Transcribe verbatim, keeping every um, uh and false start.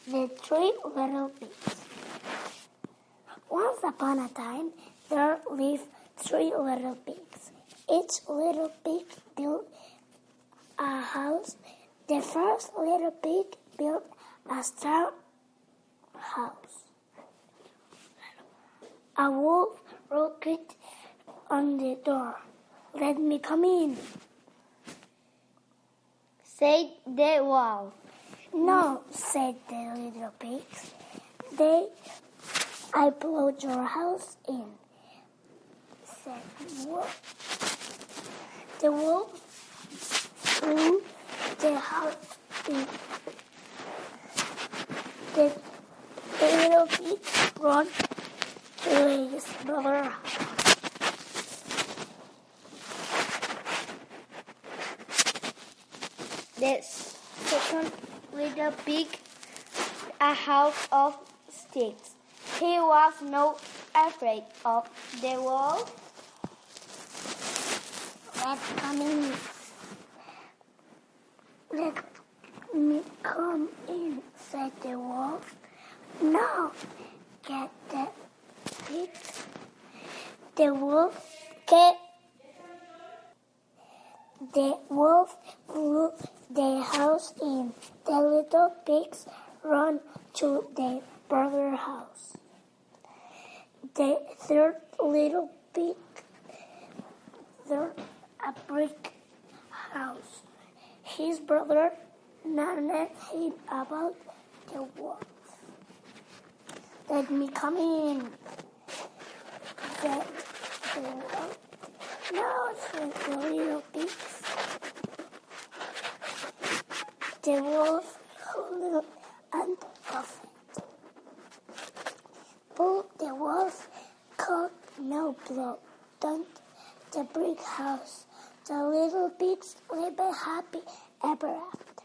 The Three Little Pigs. Once upon a time, there lived three little pigs. Each little pig built a house. The first little pig built a straw house. A wolf knocked on the door. "Let me come in," said the wolf. "No," said the little pigs. "They, I blow your house in," said the wolf. The wolf blew the house in. The, the little pig ran to his brother's house. The second little pig, a house of sticks. He was not afraid of the wolf. "Let come in. Let me come in," said the wolf. "No, get the pig." The wolf get the wolf blew the house in. The little pigs ran to their brother's house. The third little pig built a brick house. His brother nagged him about the wolf. "Let me come in," said the wolf. "No," said the little pigs. The wolf howled and puffed. But the wolf could not blow down the brick house. The little pigs lived happy ever after.